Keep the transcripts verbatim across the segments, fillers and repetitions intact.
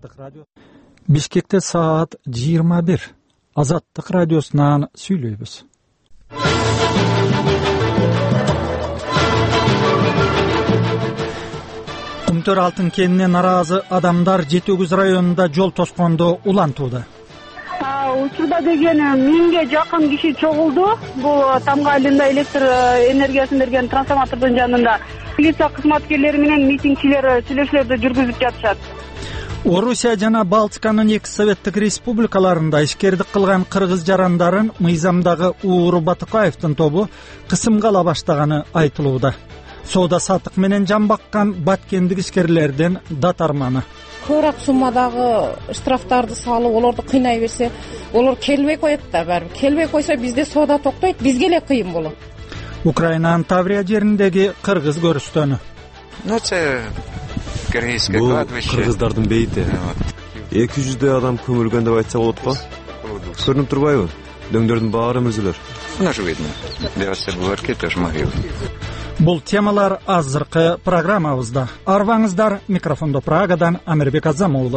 Азаттык радио. Бишкекте саат жыйырма бир. Азаттык радиосунан сүйлөйбүз. Кумтөр алтын кенинен наразы адамдар жети өгүз районунда жол тоскондо улантууда. Учурда деген миңге жакын киши чогулду. Бул Тамга айылында электр энергиясын берген трансформатордун жанында. Милиция кызматкерлери менен митингчилер сүйлөшүүлөрдү жүргүзүп жатышат. Орусия жана Балтиканын эки советтик республикаларында ишкердик кылган кыргыз жарандарын мыйзамдагы Ууру Батукаевдин тобу кысымга ала баштаганы айтылууда. Соода сатык менен жан баккан баткендик ишкерлердин датарманы. Көбүрөөк суммадагы штрафтарды салып, олорду кыйнай берсе, олор келбей коет да, барып. Келбей койсо бизде соода токтойт, бизге эле кыйын болот. Украинанын Таврия жериндеги кыргыз көрүстөнү. Бул кыргыздардын бейти. эки жүздөй адам көмүлгөн деп айтса болот го. Көрүнүп турбайбы? Дөңдөрдүн баары мүрзүлөр. Бул темалар азыркы программабызда. Арбаңыздар, микрофондо Прагадан Амирбек Азамуулу.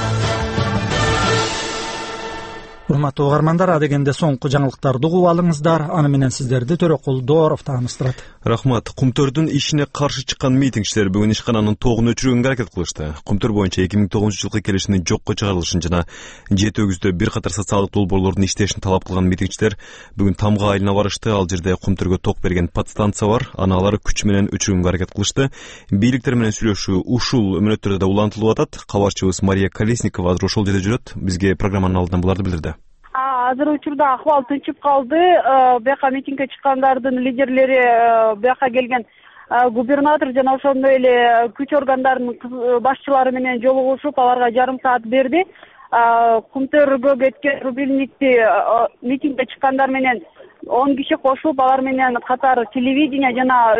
Урматтуу угармандар, адегенде соңку жаңылыктарды угуп алыңыздар. Аны менен сиздерди Төрөкул Дооров тааныштырат. Рахмат. Кумтөрдүн ишине каршы чыккан митингчилер бүгүн ишкананын тогун өчүрүүгө аракет кылышты. Кумтөр боюнча эки миң тогузунчу жылкы келишимдин жокко чыгарылышын жана жети өгүздө бир катар социалдык долбоорлордун иштешин талап кылган митингчилер бүгүн Тамга айылына барышты. Ал жерде Кумтөргө ток берген подстанция бар. Аны алар күч менен өчүрүүгө аракет кылышты. Бийликтер менен сүйлөшүү ушул мүнөттөрдө да улантылып атат. Кабарчыбыз Мария Колесникова азыр ошол жерде жүрөт. Бизге программанын алдынан буларды билдирди. Азыр учурда акыбал тынчып калды. Бияка митингге чыккандардын лидерлери, бияка келген губернатор жана ошондой эле күч органдарынын башчылары менен жолугушуп, аларга жарым саат берди. Кумтөргө кеткен рубильникти митингге чыккандар менен он киши кошулуп, алар менен катар телевидение жана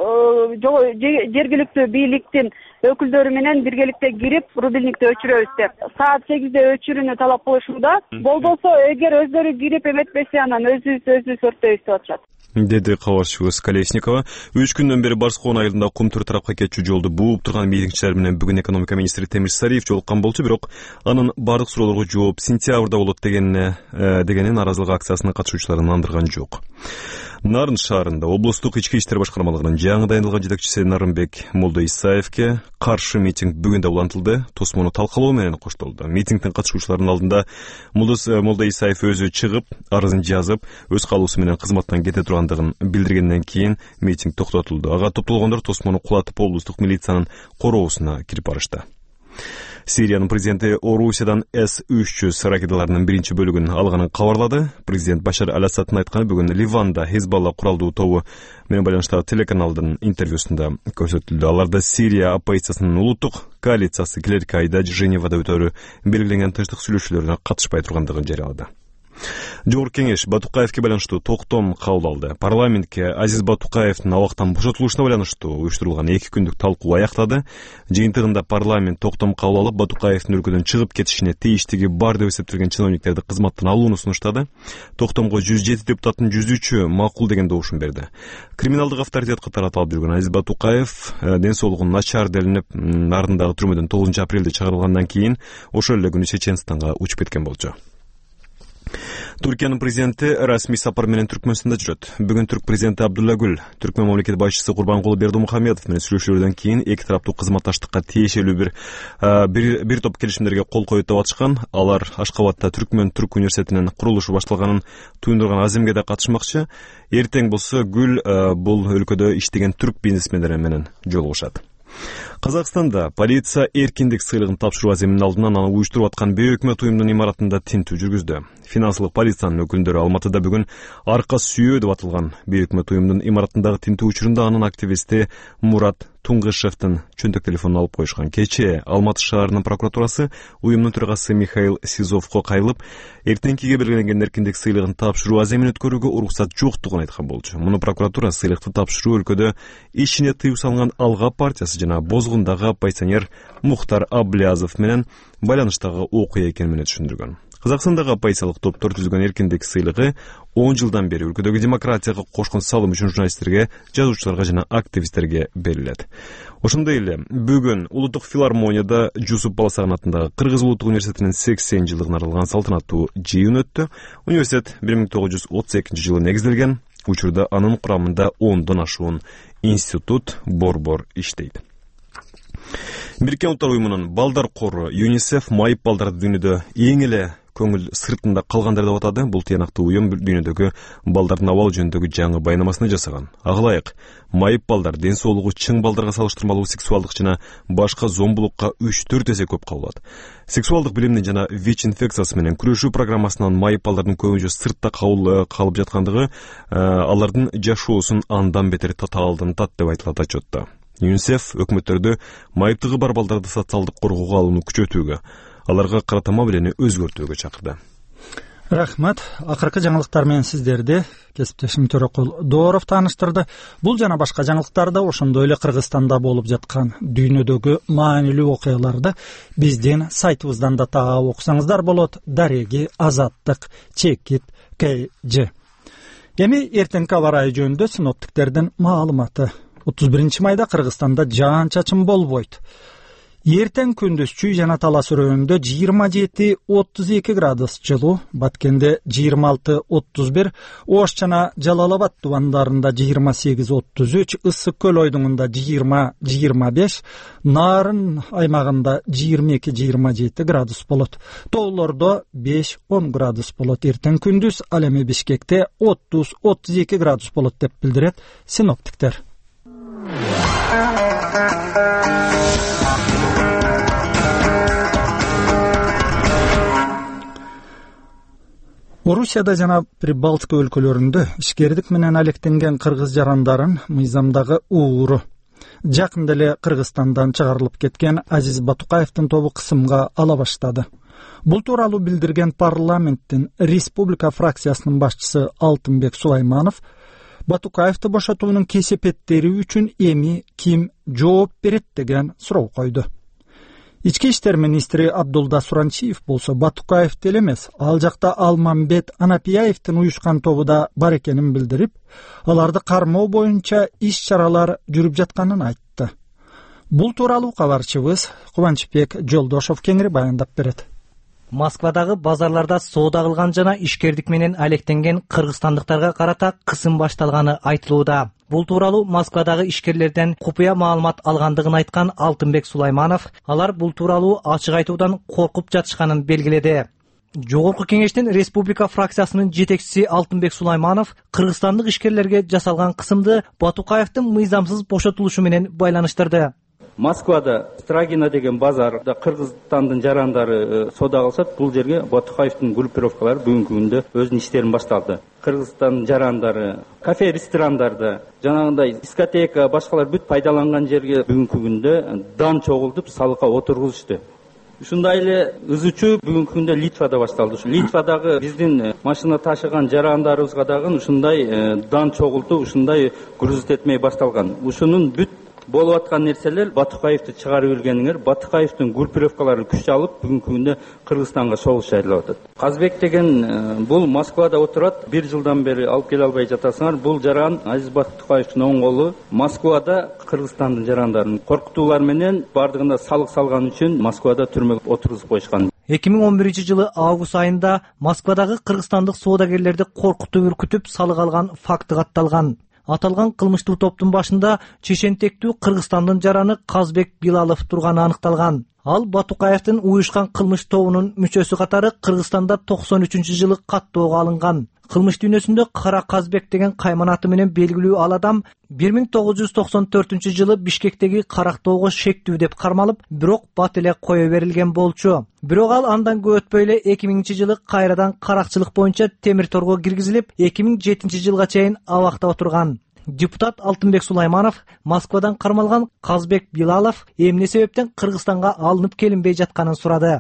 жергиликтүү бийликтин өкүлдөрү менен биргеликте кирип, рубильникти өчүрөбүз деп. Саат сегизде өчүрүүнү талап кылышууда. Болбосо эгер өздөрү кирип эметпесе, анан өзүбүз өзүбүз өрттөйбүз деп атышат. Деди кабарчыбыз Колесникова. Үч күндөн бери Барскоон айылында Кумтөр тарапка кетчү жолду бууп турган митингчилер менен бүгүн экономика министри Темир Сариев жолуккан болчу, бирок анын бардык суроолорго жооп сентябрда болот дегенине дегенин наразылык акциясынын катышуучуларын андырган жок. Нарын шаарында облустук ички иштер башкармалыгынын жаңы дайындалган жетекчиси Нарымбек Молдо Исаевке каршы митинг бүгүн да улантылды. Тосмону талкалоо менен коштолду. Митингдин катышуучуларынын алдында Молдо Исаев өзү чыгып, арызын жазып, өз калуусу менен кызматтан кете тургандыгын билдиргенден кийин митинг токтотулду. Ага топтолгондор тосмону кулатып облустук милициянын короосуна кирип барышты. Сириянын президенти Орусиядан эс үч жүз ракеталарынын биринчи бөлүгүн алганын кабарлады. Президент Башар Аль-Асадтын айтканы бүгүн Ливанда Хизбалла куралдуу тобу менен байланыштагы телеканалдын интервьюсунда көрсөтүлдү. Аларда Сирия оппозициясынын улуттук коалициясы келерки айда Женевада өтөрү белгиленген тынчтык сүйлөшүүлөрүнө катышпай тургандыгын жарыялады. Жогорку кеңеш Батукаевке байланыштуу токтом кабыл алды. Парламентке Азиз Батукаевдин абактан бошотулушуна байланыштуу уюштурулган эки күндүк талкуу аяктады. Жыйынтыгында парламент токтом кабыл алып, Батукаевдин өлкөдөн чыгып кетишине тийиштиги бар деп эсептелген чиновниктерди кызматтан алууну сунуштады. Токтомго жүз жети депутаттын жүз үчү макул деген добушун берди. Криминалдык авторитет катары аталып жүргөн Азиз Батукаев ден соолугу начар делинип, Нарындагы түрмөдөн тогузунчу апрелде чыгарылгандан кийин ошол эле күнү Чеченстанга учуп кеткен болчу. Түркиянын президенти расмий сапар менен Түркмөнстанда жүрөт. Бүгүн түрк президенти Абдулла Гүл, Түркмөн мамлекет башчысы Курбанкулу Бердимухамедов менен сүйлөшүүлөрдөн кийин эки тараптуу кызматташтыкка тиешелүү бир бир, бир топ келишимдерге кол коюп деп атышкан. Алар Ашкабадта Түркмөн Түрк университетинин курулушу башталганын туюндурган аземге да катышмакчы. Эртең болсо Гүл бул өлкөдө иштеген түрк бизнесмендери менен жолугушат. Казакстанда полиция эркиндик сыйлыгын тапшыруу аземинин алдынан аны уюштуруп аткан бейөкмөт уюмдун имаратында тинтүү жүргүздү. Финансылык полициянын өкүлдөрү Алматыда бүгүн арка сүйөө деп аталган бейөкмөт уюмдун имаратындагы тинтүү учурунда анын активисти Мурат Туңгышевдин чөнтөк телефонун алып коюшкан. Кечээ Алматы шаарынын прокуратурасы уюмдун төрагасы Михаил Сизовго кайрылып, эртеңкиге белгиленген эркиндик сыйлыгын тапшыруу аземин өткөрүүгө уруксат жоктугун айткан болчу. Муну прокуратура сыйлыкты тапшыруу өлкөдө ишине тыюу салган Алга партиясы жана Бозгундагы оппозиционер Мухтар Аблязов менен байланыштагы окуя экенин түшүндүргөн. Казакстандагы оппозициялык топтор түзгөн эркиндик сыйлыгы он жылдан бери өлкөдөгү демократияга кошкон салым үчүн журналисттерге, жазуучуларга жана активисттерге берилет. Ошондой эле бүгүн Улуттук филармонияда Жусуп Баласаган атындагы Кыргыз Улуттук университетинин сексен жылдыгына арналган салтанаттуу жыйын өттү. Университет бир миң тогуз жүз отуз экинчи жылы негизделген. Учурда анын курамында ондон ашуун институт, борбор иштейт. Бириккен Улуттар уюмунун балдар кору ЮНИСЕФ майып балдарды дүйнөдө эң эле көңүл сыртында калгандар деп атады. Бул тыянактуу уюм дүйнөдөгү балдардын абалы жөнүндөгү жаңы байнамасын жасаган. Ага ылайык, майып балдар ден соолугу чың балдарга салыштырмалуу сексуалдык жана башка зомбулукка үч төрт эсе көп кабылат. Сексуалдык билимдин жана ВИЧ инфекциясы менен күрөшүү программасынан майып балдардын көбүнчө сыртта калып жаткандыгы алардын жашоосун андан бетер татаалдантат деп айтылат отчетто. ЮНИСЕФ өкмөттөрдү майыптыгы бар балдарды социалдык коргоого алууну күчөтүүгө, аларга карата мамилени өзгөртүүгө чакырды. Рахмат. Акыркы жаңылыктар менен сиздерди кесиптешим Төрөкул Дооров тааныштырды. Бул жана башка жаңылыктарды, ошондой эле Кыргызстанда болуп жаткан дүйнөдөгү маанилүү окуяларды биздин сайтыбыздан да таап окусаңыздар болот. Дареги Азаттык Чекит К Ж. Эми эртеңки аба ырайы жөнүндө синоптиктердин маалыматы. отуз биринчи майда Кыргызстанда жаан-чачын болбойт. Эртең күндүзчү жана Талас өрөөнүндө жыйырма жети отуз эки градус жылуу, Баткенде жыйырма алты отуз бир, Ош жана Жалал Абад тубандарында жыйырма сегиз отуз үч, Ысык көл ойдуңунда жыйырма жыйырма беш, Нарын аймагында жыйырма эки жыйырма жети градус болот. Тоолордо беш он градус болот. Эртең күндүз ал эми Бишкекте отуз отуз эки градус болот деп билдирет синоптиктер. Орусияда жана Прибалтика өлкөлөрүндө ишкердик менен алектенген кыргыз жарандарын мыйзамдагы ууру. Жакында эле Кыргызстандан чыгарылып кеткен Азиз Батукаевдин тобу кысымга ала баштады. Бул тууралуу билдирген парламенттин Республика фракциясынын башчысы Алтынбек Сулайманов Батукаевди бошотуунун кесепеттери үчүн эми ким жооп берет деген суроо койду. Ички иштер министри Абдулда Суранчиев болсо Батукаевди эле эмес, ал жакта Алмамбет Анапияевдин уюшкан тобу да бар экенин билдирип, аларды кармоо боюнча иш-чаралар жүрүп жатканын айтты. Бул тууралуу кабарчыбыз Кубанычбек Жолдошов кеңири баяндап берет. Москвадагы базарларда соода кылган жана ишкердик менен алектенген кыргызстандыктарга карата кысым башталганы айтылууда. Бул тууралуу Москвадагы ишкерлерден купуя маалымат алгандыгын айткан Алтынбек Сулайманов, алар бул тууралуу ачык айтуудан коркуп жатышканын белгиледи. Жогорку кеңештин Республика фракциясынын жетекчиси Алтынбек Сулайманов кыргызстандык ишкерлерге жасалган кысымды Батукаевдин мыйзамсыз бошотулушу менен байланыштырды. Москвада Страгина деген базарда Кыргызстандын жарандары соода кылышат. Бул жерге Батукаевдин группировкалары бүгүнкү күндө өзүнүн иштерин башталды. Кыргызстандын жарандары кафе, ресторандарда, жанагындай дискотека, башкалар бүт пайдаланган жерге бүгүнкү күндө дан чогултуп салыкка отургузушту. Ушундай эле ызычуу бүгүнкү күндө Литвада башталды. Литвадагы биздин машина ташыган жарандарыбызга дагы ушундай дан чогултуу, ушундай грузит этмей башталган. Ушунун бүт болуп аткан нерселер Батукаевди чыгарып келгениңер, Батукаевдин группировкалары күч алып бүгүнкү күндө Кыргызстанга согуш жарыялап атат. Казбек деген бул Москвада отурат, бир жылдан бери алып келе албай жатасыңар. Бул жаран Азиз Батукаевдин оң колу Москвада Кыргызстандын жарандарын коркутуулар менен бардыгында салык салган үчүн Москвада түрмөгө отургузуп коюшкан. эки миң он биринчи жылы август айында Москвадагы кыргызстандык соодагерлерди коркутуп үркүтүп салык алган факты катталган. Аталган кылмыштуу топтун башында чечентектүү Кыргызстандын жараны Казбек Билалов турганы аныкталган. Ал Батукаевдин уюшкан кылмыш тобунун мүчөсү катары Кыргызстанда токсон үчүнчү жылы каттоого алынган. Кылмыш дүйнөсүндө Кара Казбек деген кайман аты менен белгилүү ал адам бир миң тогуз жүз токсон төртүнчү жылы Бишкектеги карактоого шектүү деп кармалып, бирок бат эле кое берилген болчу. Бирок ал андан көп өтпөй эле эки миңинчи жылы кайрадан каракчылык боюнча темир торго киргизилип, эки миң жетинчи жылга чейин абакта отурган. Депутат Алтынбек Сулайманов Москвадан кармалган Казбек Билалов эмне себептен Кыргызстанга алынып келинбей жатканын сурады.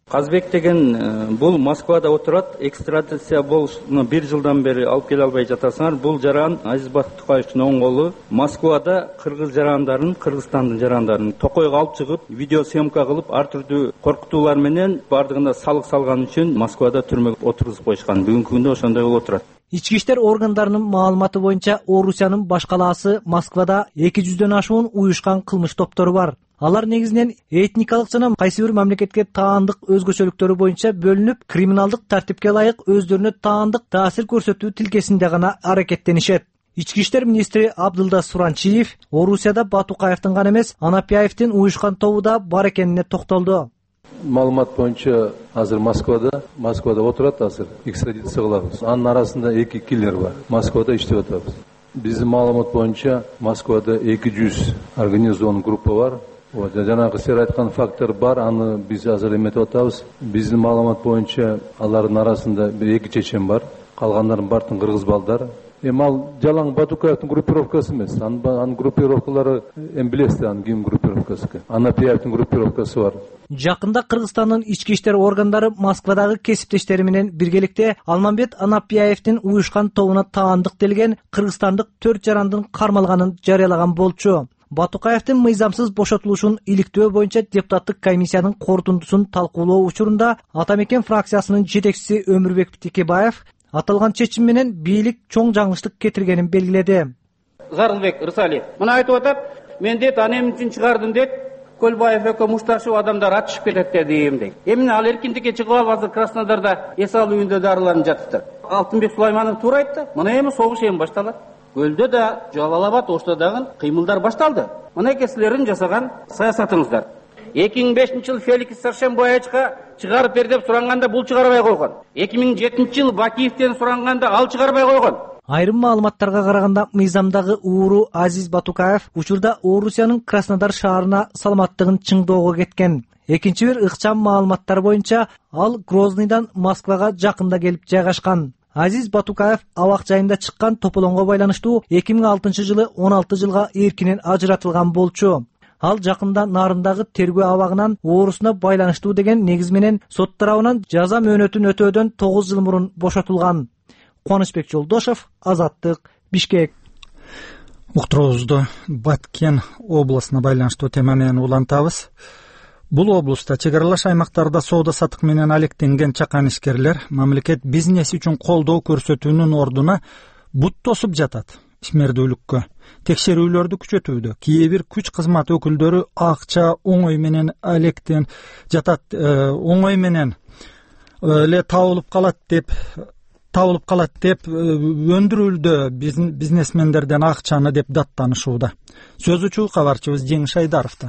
Казбек деген бул Москвада отурат, экстрадиция болушуна бир жылдан бери алып келе албай жатасыңар. Бул жаран Азиз Батукаевдин оң колу Москвада кыргыз жарандарын, Кыргызстандын жарандарын токойго алып чыгып, видео съемка кылып, ар түрдүү коркутуулар менен бардыгына салык салган үчүн Москвада түрмөгө отургузуп коюшкан. Бүгүнкү күндө ошондой болуп отурат. Ички иштер органдарынын маалыматы боюнча Орусиянын баш калаасы Москвада эки жүздөн ашуун уюшкан кылмыш топтору бар. Алар негизинен этникалык жана кайсы бир мамлекетке таандык өзгөчөлүктөрү боюнча бөлүнүп, криминалдык тартипке ылайык өздөрүнө таандык таасир көрсөтүү тилкесинде гана аракеттенишет. Ички иштер министри Абдылда Суранчиев Орусияда Батукаевдин гана эмес, Анапияевдин уюшкан тобу да бар экенине токтолду. Маалымат боюнча азыр Москвада, Москвада отурат азыр, экстрадиция кылабыз. Анын арасында эки киллер бар. Москвада иштеп атабыз. Биздин маалымат боюнча Москвада эки жүз организован группа бар. Вот, жанагы сер айткан фактор бар, аны биз азыр эметип атабыз. Биздин маалымат боюнча алардын арасында эки чечен бар, калгандардын бардын кыргыз балдары. Эми ал жалаң Батукаевдин группировкасы эмес, анын группировкалары эми билесиз, анын ким группировкасы. Анапияевдин группировкасы бар. Жакында Кыргызстандын ички иштер органдары Москвадагы кесиптештери менен биргеликте Алмамбет Анапияевдин уюшкан тобуна таандык делген кыргызстандык төрт жарандын кармалганын жарыялаган болчу. Батукаевдин мыйзамсыз бошотулушун иликтөө боюнча депутаттык комиссиянын корутундусун талкуулоо учурунда Ата Мекен фракциясынын жетекчиси Өмүрбек Текебаев аталган чечим менен бийлик чоң жаңылыштык кетиргенин белгиледи. Зарылбек Рысалиев мына айтып атат, мен дейт аны эмне үчүн чыгардым дейт, Көлбаев экөө мушташып адамдар атышып кетет дедим дейт. Эмне ал эркиндикке чыгып алып азыр Краснодарда эс алуу үйүндө дарыланып жатыптыр. Алтынбек Сулайманов туура айтты. Мына эми согуш эми башталат. Көлдө да, Жалал-Абад, Ошто дагы кыймылдар башталды. Мына силердин жасаган саясатыңыздар. эки миң бешинчи жылы Феликс Саршенбаевичка чыгарып бер деп суранганда бул чыгарбай койгон. эки миң жетинчи жылы Бакиевден суранганда ал чыгарбай койгон. Айрым маалыматтарга караганда мыйзамдагы ууру Азиз Батукаев учурда Орусиянын Краснодар шаарына саламаттыгын чыңдоого кеткен. Экинчи бир ыкчам маалыматтар боюнча ал Грозныйдан Москвага жакында келип жайгашкан. Азиз Батукаев абак жайында чыккан тополоңго байланыштуу эки миң алтынчы жылы он алты жылга эркинен ажыратылган болчу. Ал жакында Нарындагы тергөө абагынан оорусуна байланыштуу деген негиз менен сот тарабынан жаза мөөнөтүн өтөөдөн тогуз жыл мурун бошотулган. Кубанычбек Жолдошев, Азаттык, Бишкек. Уктуруубузду Баткен областына байланыштуу тема менен улантабыз. Бул облуста чек аралаш аймактарда соода сатык менен алектенген чакан ишкерлер мамлекет бизнес үчүн колдоо көрсөтүүнүн ордуна бут тосуп жатат. Ишмердүүлүккө текшерүүлөрдү күчөтүүдө кээ бир күч кызмат өкүлдөрү акча оңой менен алектен жатат, оңой менен эле табылып калат деп табылып калат деп өндүрүлдү бизнесмендерден акчаны деп даттанышууда. Сөз учуу кабарчыбыз Жеңиш Айдаровда.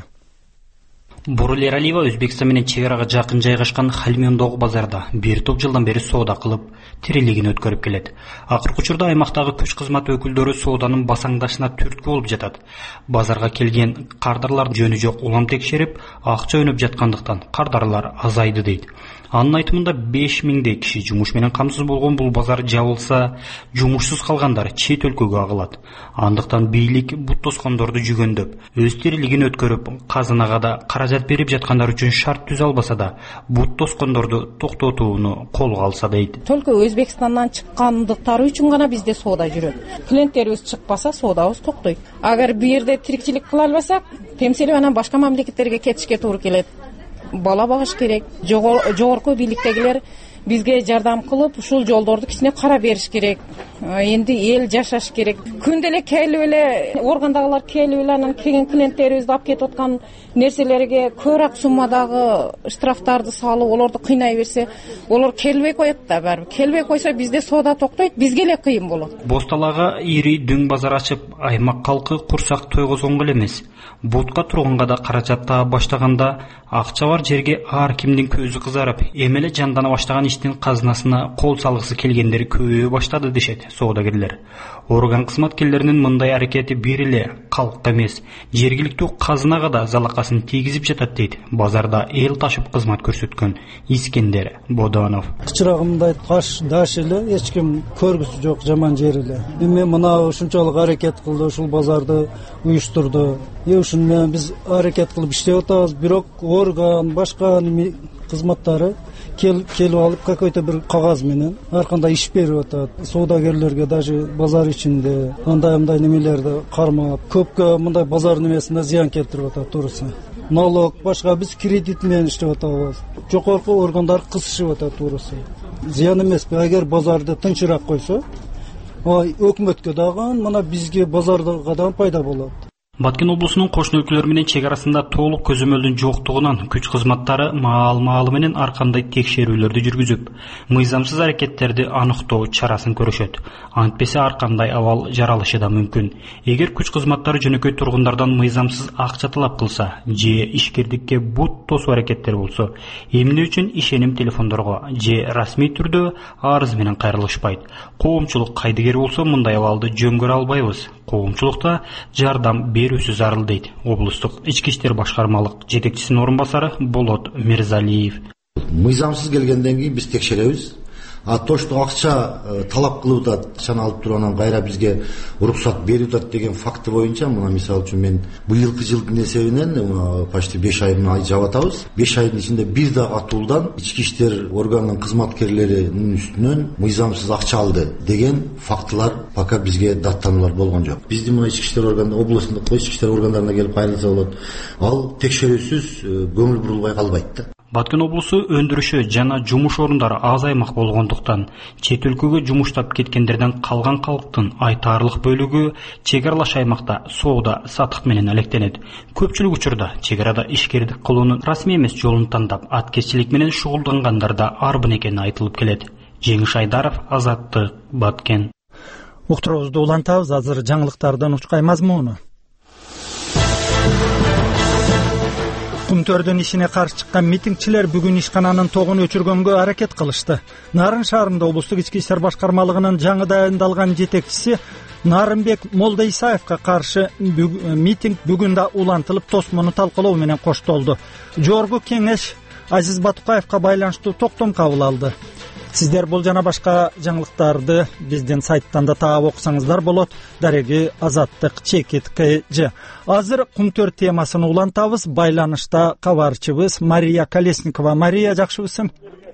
Бурул Эралиева Өзбекстан менен чек арага жакын жайгашкан Халмёндогу базарда бир топ жылдан бери соода кылып, тирилигин өткөрүп келет. Акыркы учурда аймактагы күч кызмат өкүлдөрү сооданын басаңдашына түрткү болуп жатат. Базарга келген кардарлар жөнү жок улам текшерип, акча өнүп жаткандыктан кардарлар азайды дейт. Анын айтымында беш миңдей киши жумуш менен камсыз болгон бул базар жабылса, жумушсуз калгандар чет өлкөгө агылат. Андыктан бийлик бут тоскондорду жүгөндөп, өз тирилигин өткөрүп, казынага да каражат берип жаткандар үчүн шарт түзө албаса да, бут тоскондорду токтотууну колго алса дейт. Только Өзбекстандан чыккандыктары үчүн гана бизде соода жүрөт. Клиенттерибиз чыкпаса, соодабыз токтойт. Агар бу жерде тирикчилик кыла албасак, темселип анан башка мамлекеттерге кетишке туура келет. Бала багыш керек. Жогорку бийликтегилер бизге жардам кылып, ушул жолдорду кичине кара бериш керек. Энди эл жашаш керек. Күндө эле келип эле органдагылар келип эле анан келген клиенттерибизди алып кетип аткан нерселерге көбүрөөк суммадагы штрафтарды салып, олорду кыйнай берсе, олор келбей коет да барып. Келбей койсо бизде соода токтойт, бизге эле кыйын болот. Босталага ири дөң базар ачып, аймак калкы курсак тойгозгонго эле эмес, бутка турганга да каражат таап баштаганда, акча бар жерге ар кимдин көзү кызарып, эмеле жандана баштаган иштин казынасына кол салгысы келгендер көбөйө баштады дешет соодагерлер. Орган кызматкерлеринин мындай аракети бир эле калкка эмес, жергиликтүү казынага да залакасын тийгизип жатат дейт базарда эл ташып кызмат көрсөткөн Искендер Бодонов. Кычырагымда каш даш эле эч ким көргүсү жок жаман жери эле. Эми мына ушунчалык аракет кылды, ушул базарды уюштурду. Е ушун менен биз аракет кылып иштеп атабыз, бирок орган башка кызматтары келип алып какой-то бир кагаз менен ар кандай иш берип атат. Соодагерлерге даже базар ичинде андай мындай немелерди кармап, көпкө мындай базар немесине зыян келтирип атат туурасы. Налог башка биз кредит менен иштеп атабыз. Жогорку органдар кысышып атат туурасы. Зыян эмеспи? Эгер базарды тынчыраак койсо, өкмөткө дагы, мына бизге базарга дагы пайда болот. Баткен облусунун кошуна өлкөлөр менен чек арасында толук көзөмөлдүн жоктугунан күч кызматтары маал-маалы менен ар кандай текшерүүлөрдү жүргүзүп, мыйзамсыз аракеттерди аныктоо чарасын көрүшөт. Антпесе ар кандай абал жаралышы да мүмкүн. Эгер күч кызматтары жөнөкөй тургундардан мыйзамсыз акча талап кылса, же ишкердикке бут тосуу аракеттери болсо, эмне үчүн ишеним телефондорго же расмий түрдө арыз менен кайрылышпайт? Коомчулук кайдыгер болсо мындай абалды жөн көрө албайбыз. Коомчулукта жардам берүүсү зарыл дейт облустук ички иштер башкармалык жетекчисинин орун басары Болот Мирзалиев. Мыйзамсыз келгенден кийин биз текшеребиз. А то, что акча талап кылып атат, акчаны алып тургандан кайра бизге уруксат берип атат деген факты боюнча, мына мисалы үчүн мен быйылкы жылдын эсебинен почти беш айын жап атабыз. беш айдын ичинде бир да катуулдан ички иштер органынын кызматкерлеринин үстүнөн мыйзамсыз акча алды деген фактылар пока бизге даттануулар болгон жок. Биздин мына ички иштер органында, областындык ички иштер органдарына келип кайрылса болот. Ал текшерүүсүз көңүл бурулбай калбайт да. Баткен облусу өндүрүшү жана жумуш орундары аз аймак болгондуктан чет өлкөгө жумуштап кеткендерден калган калктын айтаарлык бөлүгү чек аралаш аймакта соода сатык менен алектенет. Көпчүлүк учурда чек арада ишкердик кылуунун расмий эмес жолун тандап, аткезчилик менен шугулдангандар да арбын экени айтылып келет. Жеңиш Айдаров, Азаттык, Баткен. Уктуруубузду улантабыз, азыр жаңылыктардын учкай мазмуну. Кумтөрдүн ишине каршы чыккан митингчилер бүгүн ишкананын тогун өчүргөнгө аракет кылышты. Нарын шаарында облустук ички иштер башкармалыгынын жаңы дайындалган жетекчиси Нарынбек Молдоисаевка каршы митинг бүгүн да улантылып, тосмону талкалоо менен коштолду. Жогорку кеңеш Азиз Батукаевка байланыштуу токтом кабыл алды. Сиздер бул жана башка жаңылыктарды биздин сайттан да таап окусаңыздар болот. Дареги Азаттык чекит кж. Азыр Кумтөр темасын улантабыз. Байланышта кабарчыбыз Мария Колесникова. Мария, жакшыбысың?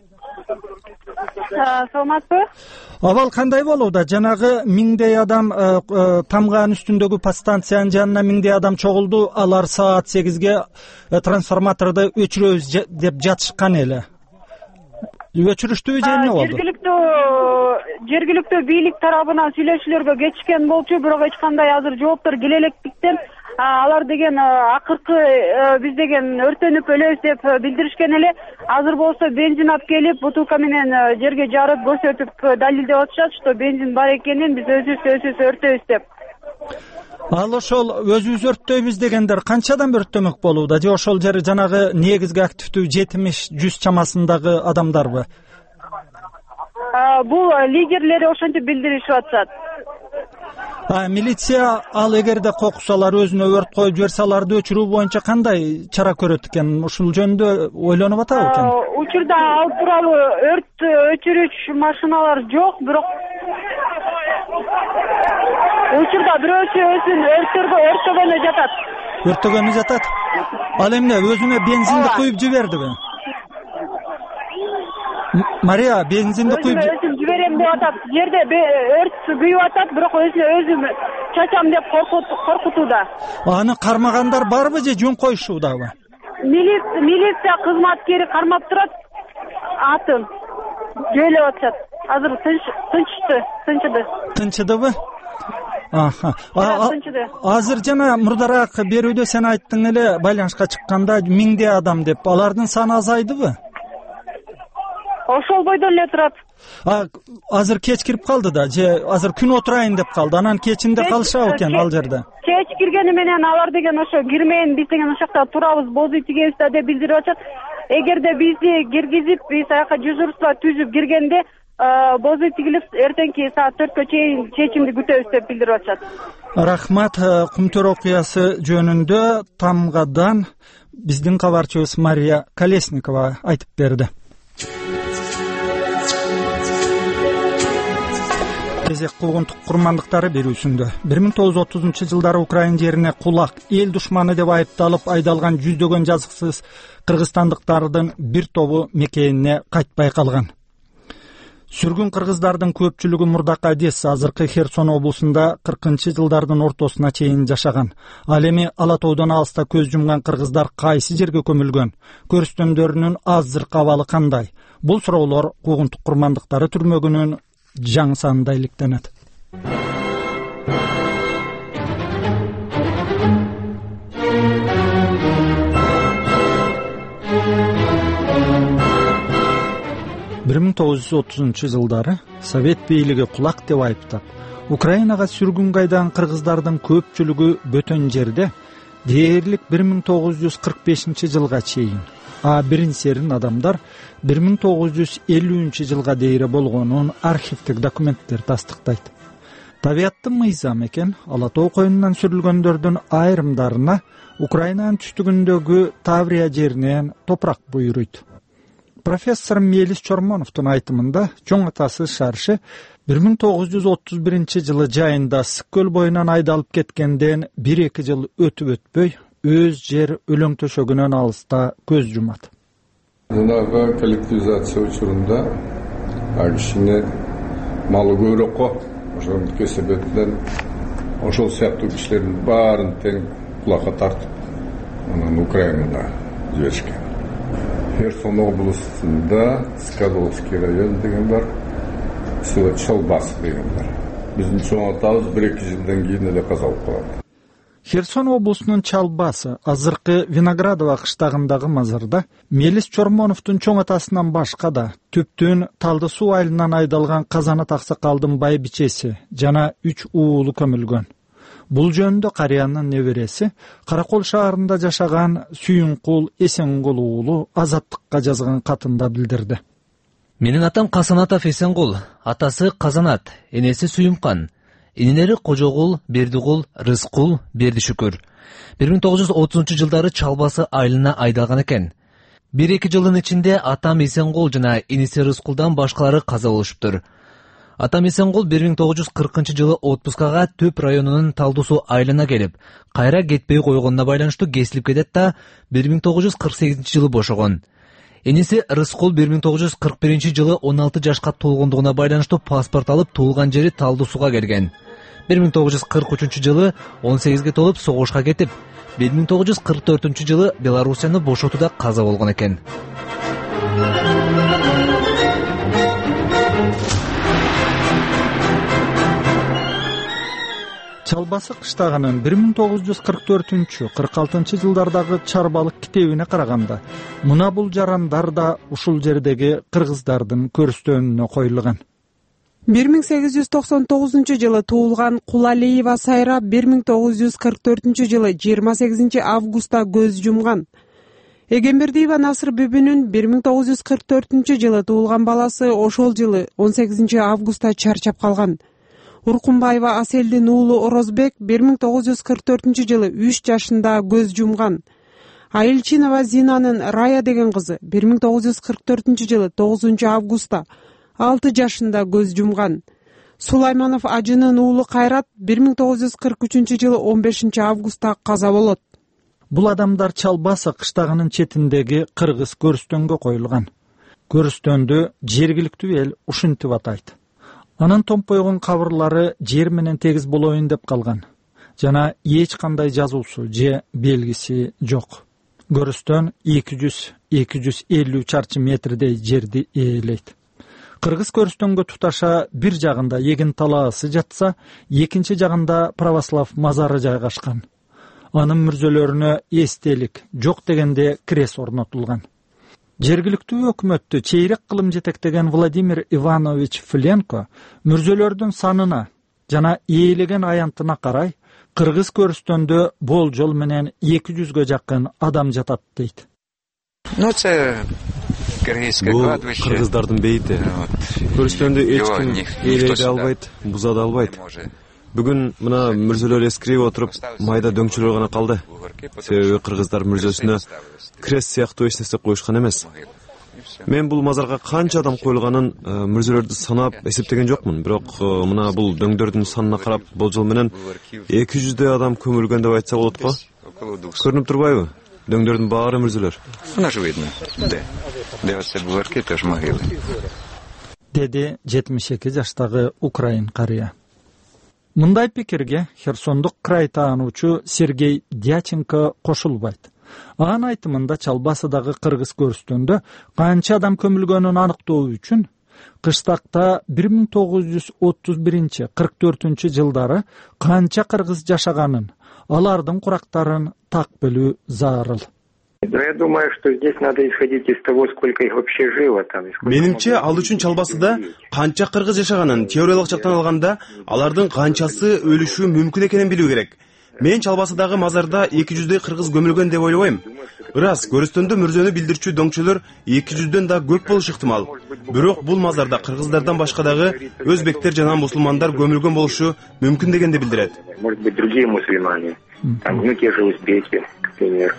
Саламатсызбы? Абал кандай болууда? Жанагы миңдей адам тамгаан үстүндөгү подстанциянын жанына миңдей адам чогулду. Алар саат сегизге трансформаторду өчүрөбүз деп жатышкан эле. Өчүрүштүү же эмне болду? Жергиликтүү жергиликтүү бийлик тарабынан сүйлөшүүлөргө кечиккен болчу, бирок эч кандай азыр жооптор келе электиктен алар деген акыркы биз деген өртөнүп өлөбүз деп билдиришкен эле. Азыр болсо бензин алып келип, бутылка менен жерге жарып көрсөтүп далилдеп атышат, что бензин бар экенин, биз өзүбүз өзүбүз өртөбүз деп. Ал ошол өзүбүз өрттөйбүз дегендер канчадан өрттөмөк болууда? Же ошол жер жанагы негизги активдүү жетимиш жүз чамасындагы адамдарбы? Бул лидерлери ошентип билдиришип атышат. Милиция ал эгерде кокусалар, өзүнө өрт коюп жиберсе, аларды өчүрүү боюнча кандай чара көрөт экен? Ушул жөнүндө ойлонуп атабы экен? Учурда ал тууралуу өрт өчүрүүч машиналар жок, бирок учурда бирөөсү өзүн өрттөргө өрттөгөнү жатат. Өрттөгөнү жатат? Ал эмне, өзүнө бензинди куюп жибердиби? Мария, бензинди куюп өзүм жиберем деп атат. Жерде өрт күйүп атат, бирок өзүнө өзүм чачам деп коркутууда. Аны кармагандар барбы же жөн коюшуудабы? Милиция кызматкери кармап турат, атын жөйлөп атышат. Азыр тынчты, тынчыды. Тынчыдыбы? Аха. Азыр жана мурдараак берүүдө сен айттың эле, байланышка чыкканда миңдей адам деп. Алардын саны азайдыбы? Ошол бойдон эле турат. Азыр кеч кирип калды да, же азыр күн отурайын деп калды. Анан кечинде калышабы экен ал жерде? Кеч киргени менен алар деген ошо кирмейин, биз деген ошол жакта турабыз, бозу тигебиз да деп билдирип атышат. Эгерде бизди киргизип, биз аяка дежурство түзүп киргенде бозу тигилип, эртеңки саат төрткө чейин чечимди күтөбүз деп билдирип атышат. Рахмат. Кумтөр окуясы жөнүндө Тамгадан биздин кабарчыбыз Мария Колесникова айтып берди. кезек куугунтук курмандыктары берүүсүндө бир миң тогуз жүз отузунчу жылдары Украин жерине кулак, эл душманы деп айыпталып айдалган жүздөгөн жазыксыз кыргызстандыктардын бир тобу мекенине кайтпай калган. Сүргүн кыргыздардын көпчүлүгү мурдакы Одесса, азыркы Херсон облусунда кыркынчы жылдардын ортосуна чейин жашаган. Ал эми Ала тоодон алыста көз жумган кыргыздар кайсы жерге көмүлгөн? Көрүстөндөрүнүн азыркы абалы кандай? Бул суроолор куугунтук курмандыктары түрмөгүнүн жаңы санында иликтенет. бир миң тогуз жүз отузунчу жылдары Совет бийлиги кулак деп айыптап, Украинага сүргүнгө айдаган кыргыздардын көпчүлүгү бөтөн жерде дээрлик бир миң тогуз жүз кырк бешинчи жылга чейин, а биринсерин адамдар бир миң тогуз жүз элүүнчү жылга дейре болгонун архивдик документтер тастыктайт. Табиаттын мыйзам экен, Ала тоо коюнунан сүрүлгөндөрдүн айрымдарына Украинанын түштүгүндөгү Таврия жеринен топурак буйруйт. Профессор Мелис Чормоновдун айтымында чоң атасы Шаршы бир миң тогуз жүз отуз биринчи жылы жайында Сык көл боюнан айдалып кеткенден бир эки жыл өтүп өтпөй өз жер өлөң төшөгүнөн алыста көз жумат. Мунага коллективизация учурунда кишине малы көбүрөөк го, ошондук себептен ошол сыяктуу кишилердин баарын тең кулакка тартып, анан Украинага жиберишкен. Херсон облусунда Скадовский район деген бар, село Чалбас деген бар. Биздин чоң атабыз бир эки жылдан кийин эле каза болуп калат. Херсон облусунун Чалбасы, азыркы Виноградово кыштагындагы мазарда Мелис Чормоновдун чоң атасынан башка да Түптүн Талды суу айылынан айдалган Казанат аксакалдын байбичеси жана үч уулу көмүлгөн. Бул жөнүндө карыянын небереси Каракол шаарында жашаган Сүйүнкул Эсенгул уулу Азаттыкка жазган катында билдирди. Менин атам Касанатов Эсенгул, атасы Казанат, энеси Сүйүмкан, инелери Кожогул, Бердигул, Рыскул, Бердишүкүр. бир миң тогуз жүз отузунчу жылдары Чалбасы айылына айдалган экен. бир эки жылдын ичинде атам Эсенгул жана иниси Рыскулдан башкалары каза болушуптур. Атам Эсенгул бир миң тогуз жүз кыркынчы жылы отпускага Төп районунун Талды суу айылына келип, кайра кетпей койгонуна байланыштуу кесилип кетет да бир миң тогуз жүз кырк сегизинчи жылы бошогон. Эниси Рыскул бир миң тогуз жүз кырк биринчи жылы он алты жашка толгондугуна байланыштуу паспорт алып, туулган жери Талды сууга келген. бир миң тогуз жүз кырк үчүнчү жылы он сегизге толуп согушка кетип, бир миң тогуз жүз кырк төртүнчү жылы Белоруссияны бошотууда каза болгон экен. Чалбасы кыштагынын бир миң тогуз жүз кырк төртүнчү кырк алтынчы жылдардагы чарбалык китебине караганда, мына бул жарандар да ушул жердеги кыргыздардын көрүстөнүнө коюлган. бир миң сегиз жүз токсон тогузунчу жылы туулган Кулалиева Сайра бир миң тогуз жүз кырк төртүнчү жылы жыйырма сегизинчи августта көз жумган. Эгембердиева Насыр Бүбүнүн бир миң тогуз жүз кырк төртүнчү жылы туулган баласы ошол жылы он сегизинчи августта чарчап калган. Уркунбаева Аселдин уулу Орозбек бир миң тогуз жүз кырк төртүнчү жылы үч жашында көз жумган. Айылчинова Зинанын Рая деген кызы бир миң тогуз жүз кырк төртүнчү жылы тогузунчу августта алты жашында көз жумган. Сулайманов Ажынын уулу Кайрат бир миң тогуз жүз кырк үчүнчү жылы он бешинчи августта каза болот. Бул адамдар Чалбасы кыштагынын четиндеги кыргыз көрүстөнгө коюлган. Көрүстөндү жергиликтүү эл ушинтип атайт. Анын томпойгон кабырлары жер менен тегиз болоюн деп калган. Жана эч кандай жазуусу же белгиси жок. Көрүстөн эки жүз эки жүз элүү чарчы метрдей жерди ээлейт. Кыргыз көрүстөнгө туташа бир жагында эгин талаасы жатса, экинчи жагында православ мазары жайгашкан. Анын мүрзөлөрүнө эстелик жок дегенде крест орнотулган. Жергиликтүү өкмөттү чейрек кылым жетектеген Владимир Иванович Фленко мүрзөлөрдүн санына жана ээлеген аянтына карай кыргыз көрүстөндө болжол менен эки жүзгө жакын адам жатат дейт. Бул кыргыздардын бейити. Көрүстөндү эч ким ээлей албайт, буза да албайт. Бүгүн мына мүрзөлөр эскирип отуруп, майда дөңчөлөр гана калды. Себеби кыргыздар мүрзөсүнө крест сыяктуу эч нерсе коюшкан эмес. мен бул мазарга канча адам коюлганын мүрзөлөрдү санап эсептеген жокмун, бирок мына бул дөңдөрдүн санына карап болжол менен эки жүздөй адам көмүлгөн деп айтса болот го. Көрүнүп турбайбы? Дөңдөрдүн баары мүрзөлөр. Деди жетимиш эки жаштагы украин карыя. Мындай пикирге Херсондук край таануучу Сергей Дяченко кошулбайт. Анын айтымында Чалбасыдагы кыргыз көрүстөндө канча адам көмүлгөнүн аныктоо үчүн кыштакта бир миң тогуз жүз отуз биринчи кырк төртүнчү жылдары канча кыргыз жашаганын, алардын курактарын так билүү зарыл. Я думаю, что здесь надо исходить из того, сколько их вообще жило там. Менимче, ал үчүн Чалбасыда канча кыргыз жашаганын теориялык жактан алганда, алардын канчасы өлүшү мүмкүн экенин билүү керек. Мен Чалбасыдагы мазарда эки жүздөй кыргыз көмүлгөн деп ойлойм. Ырас, көрүстөндө мүрзөнү билдирчү дөңчөлөр эки жүздөн да көп болушу ыктымал. Бирок бул мазарда кыргыздардан башка дагы өзбектер жана мусулмандар көмүлгөн болушу мүмкүн дегенди билдирет. Может быть, другие мусульмане. Там, ну, те же узбеки, к примеру.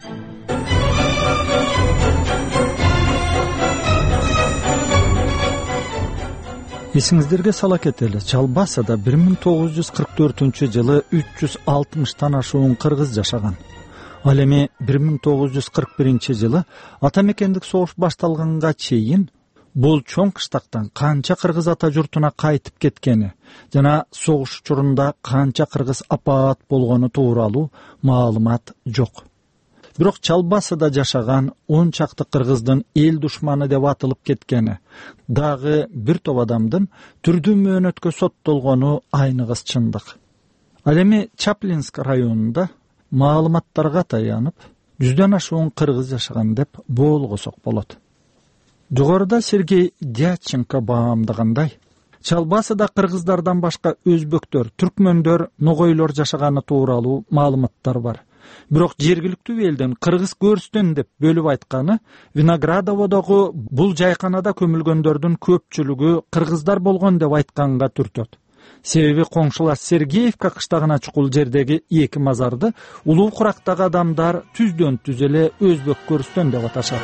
Эсиңиздерге сала кетели, Чалбасыда бир миң тогуз жүз кырк төртүнчү жылы үч жүз алтымыштан ашуун кыргыз жашаган. Ал эми бир миң тогуз жүз кырк биринчи жылы ата мекендик согуш башталганга чейин бул чоң кыштактан канча кыргыз ата журтуна кайтып кеткени жана согуш учурунда канча кыргыз апаат болгону тууралуу маалымат жок. Бирок Чалбасыда жашаган он чакты кыргыздын эл душманы деп атылып кеткени, дагы бир топ адамдын түрдүү мөөнөткө соттолгону айныгыс чындык. Ал эми Чаплинск районунда маалыматтарга таянып, жүздөн ашуун кыргыз жашаган деп болгосок болот. Жогоруда Сергей Дяченко баамдагандай, Чалбасыда кыргыздардан башка өзбөктөр, түркмөндөр, ногойлор жашаганы тууралуу маалыматтар бар. Бирок жергиликтүү элдин кыргыз көрүстөн деп бөлүп айтканы, Виноградоводогу бул жайканада көмүлгөндөрдүн көпчүлүгү кыргыздар болгон деп айтканга түртөт. Себеби коңшулас Сергеевка кыштагына чукул жердеги эки мазарды улуу курактагы адамдар түздөн түз эле өзбек көрүстөн деп аташат.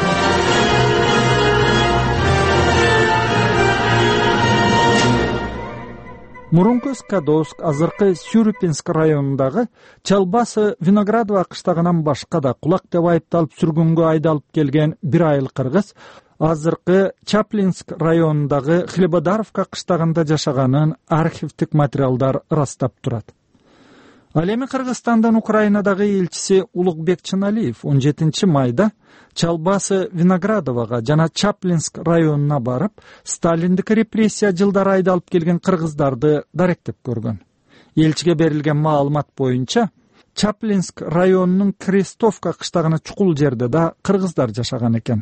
Мурунку Скадовск, азыркы Сюрюпинск районундагы Чалбасы Виноградова кыштагынан башка да кулак деп айыпталып сүргүнгө айдалып келген бир айыл кыргыз азыркы Чаплинск районундагы Хлебодаровка кыштагында жашаганын архивдик материалдар ырастап турат. Ал эми Кыргызстандан Украинадагы элчиси Улукбек Чыналиев он жетинчи майда Чалбасы Виноградовага жана Чаплинск районуна барып, Сталиндик репрессия жылдары айдалып келген кыргыздарды даректеп көргөн. Элчиге берилген маалымат боюнча, Чаплинск районунун Крестовка кыштагына чукул жерде да кыргыздар жашаган экен.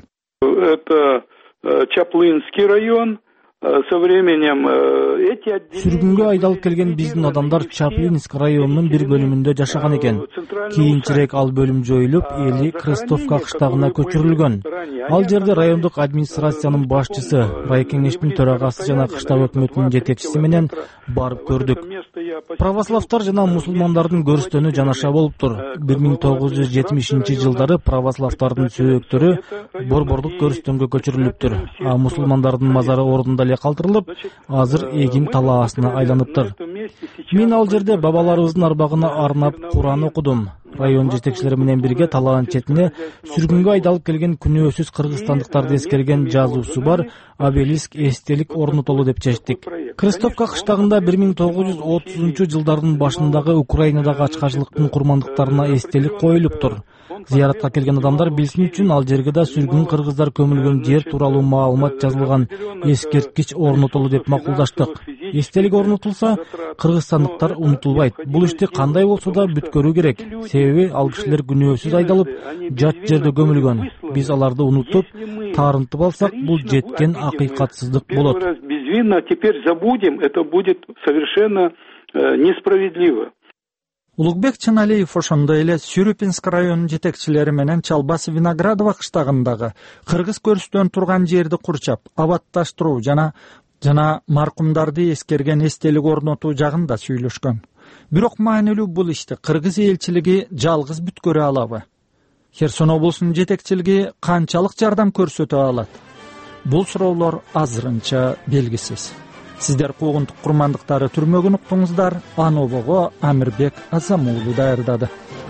Это Чаплинский район. Со временем эти сүргүнгө айдалып келген биздин адамдар Чаплинск районунун бир бөлүмүндө жашаган экен. Кийинчерээк ал бөлүм жоюлуп, эли Крестовка кыштагына көчүрүлгөн. Ал жерде райондук администрациянын башчысы, райкеңештин төрагасы жана кыштак өкмөтүнүн жетекчиси менен барып көрдүк. Православтар жана мусулмандардын көрүстөнү жанаша болуптур. бир миң тогуз жүз жетимишинчи жылдары православтардын сөөктөрү борбордук көрүстөнгө көчүрүлүптүр. А мусулмандардын мазары ордунда эле калтырылып, азыр эгин талаасына айланыптыр. Мен ал жерде бабаларыбыздын арбагына арнап Куран окудум. Район жетекчилери менен бирге талаанын четине сүргүнгө айдалып келген күнөөсүз кыргызстандыктарды эскерген жазуусу бар обелиск эстелик орнотолу деп чечтик. Крестовка кыштагында бир миң тогуз жүз отузунчу жылдардын башындагы Украинадагы ачкачылыктын курмандыктарына эстелик коюлуптур. Зыяратка келген адамдар билсин үчүн ал жерге да сүргүн кыргыздар көмүлгөн жер тууралуу маалымат жазылган эскерткич орнотолу деп макулдаштык. Эстелик орнотулса, кыргызстандыктар унутулбайт. Бул ишти кандай болсо да бүткөрүү керек. Себеби ал кишилер күнөөсүз айдалып, жат жерде көмүлгөн. Биз аларды унутуп, таарынтып алсак, бул жеткен акыйкатсыздык болот. Безвинно теперь забудем, это будет совершенно несправедливо. Улукбек Чыналиев ошондой эле Сюрюпинск районунун жетекчилери менен Чалбасы Виноградова кыштагындагы кыргыз көрүстөн турган жерди курчап, абатташтыруу жана жана маркумдарды эскерген эстелик орнотуу жагында сүйлөшкөн. Бирок маанилүү бул ишти кыргыз элчилиги жалгыз бүткөрө алабы? Херсон облусунун жетекчилиги канчалык жардам көрсөтө алат? Бул суроолор азырынча белгисиз. Сиздер куугунтук курмандыктары түрмөгүн уктуңуздар. Анобого Амирбек Азамуулу даярдады.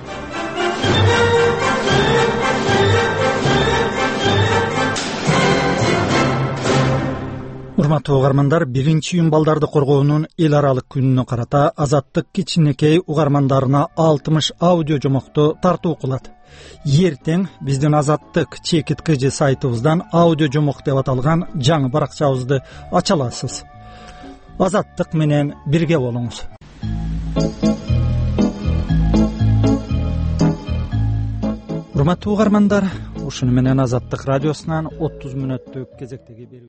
Урматтуу угармандар, биринчи июнь балдарды коргоонун эл аралык күнүнө карата Азаттык кичинекей угармандарына алтымыш аудио жомокту тартуу кылат. Эртең биздин Азаттык чекит кж сайтыбыздан аудио жомок деп аталган жаңы баракчабызды ача аласыз. Азаттык менен бирге болуңуз. Урматтуу угармандар, ушуну менен Азаттык радиосунан отуз мүнөттүк кезектеги